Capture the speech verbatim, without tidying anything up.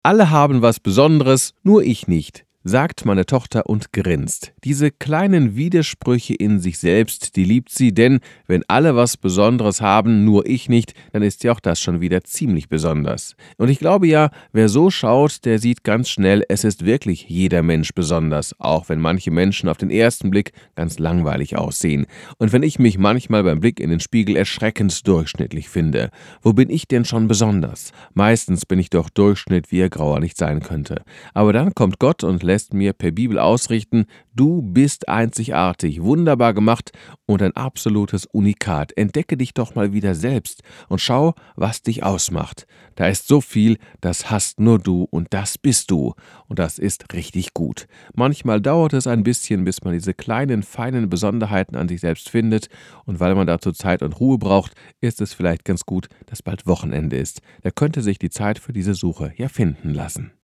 Alle haben was Besonderes, nur ich nicht, sagt meine Tochter und grinst. Diese kleinen Widersprüche in sich selbst, die liebt sie, denn wenn alle was Besonderes haben, nur ich nicht, dann ist ja auch das schon wieder ziemlich besonders. Und ich glaube ja, wer so schaut, der sieht ganz schnell, es ist wirklich jeder Mensch besonders, auch wenn manche Menschen auf den ersten Blick ganz langweilig aussehen. Und wenn ich mich manchmal beim Blick in den Spiegel erschreckend durchschnittlich finde, wo bin ich denn schon besonders? Meistens bin ich doch Durchschnitt, wie er grauer nicht sein könnte. Aber dann kommt Gott und lässt mir per Bibel ausrichten, du bist einzigartig, wunderbar gemacht und ein absolutes Unikat. Entdecke dich doch mal wieder selbst und schau, was dich ausmacht. Da ist so viel, das hast nur du und das bist du. Und das ist richtig gut. Manchmal dauert es ein bisschen, bis man diese kleinen, feinen Besonderheiten an sich selbst findet. Und weil man dazu Zeit und Ruhe braucht, ist es vielleicht ganz gut, dass bald Wochenende ist. Da könnte sich die Zeit für diese Suche ja finden lassen.